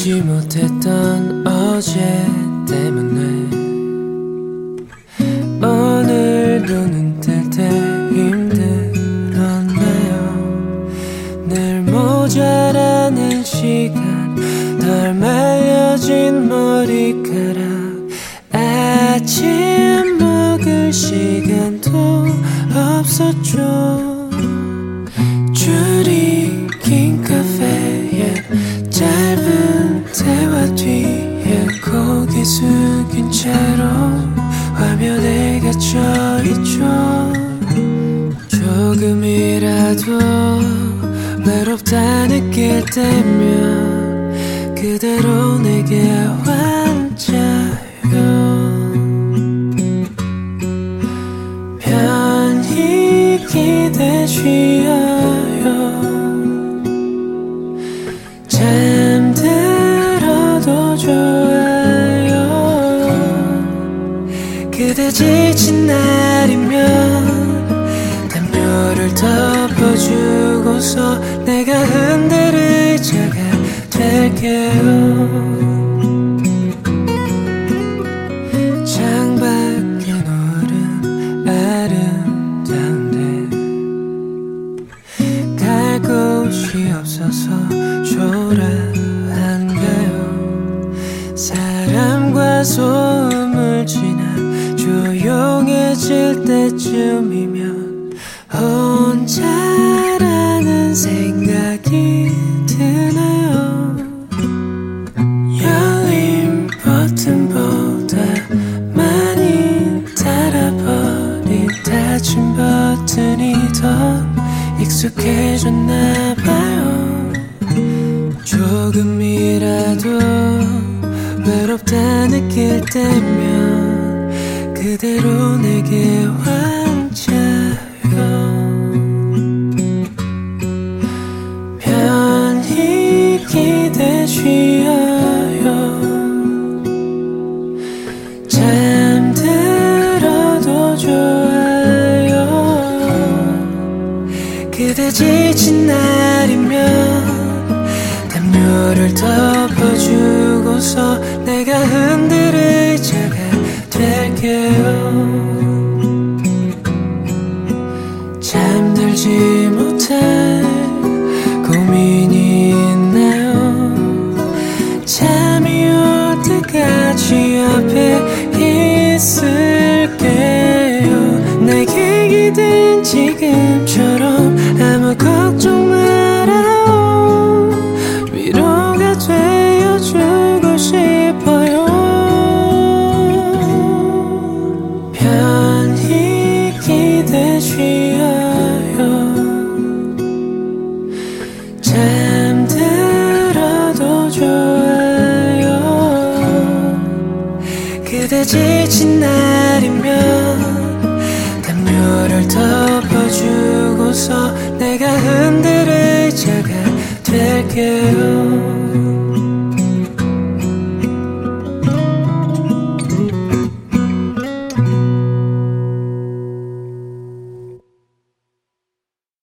잊지 못했던 어제 때문에 오늘도 눈 뜰 때 힘들었나요. 늘 모자라는 시간, 덜 말려진 머리카락, 아침 먹을 시간도 없었죠. 줄이 긴 카페에 짧은 대화 뒤에 고개 숙인 채로 화면에 갇혀있죠. 조금이라도 외롭다 느낄 때면 그대로 내게 앉아요. 편히 기대 쉬어요. 잠들어도 좋아요. 그대 지친 날이면 담요를 덮어주고서 내가 흔들 의자가 될게요. 창밖에 노을은 아름다운데 갈 곳이 없어서 초라한가요. 사람과 소음을 지나 조용해질 때쯤이면 혼자라는 생각이 드나요. 열린 버튼보다 많이 닳아버린 닫힌 버튼이 더 익숙해졌나봐요. 조금이라도 외롭다 느낄 때면 그대로 내게 앉아요. 편히 기대 쉬어요. 잠들어도 좋아요. 그대 지친 날이면 담요를 덮어주고서 내가 흔들 의자가 될게요. 잠들지 못할 고민이 있나요. 잠이 올 때까지 옆에 있을게요. 내게 기댄 지금처럼 아무 걱정 말아요. 위로가 되어주고 싶어요. 편히 기대 쉬어요. 잠들어도 좋아요. 그대 지친 날이면 담요를 덮어주고서 내가 흔들 의자가 될게요.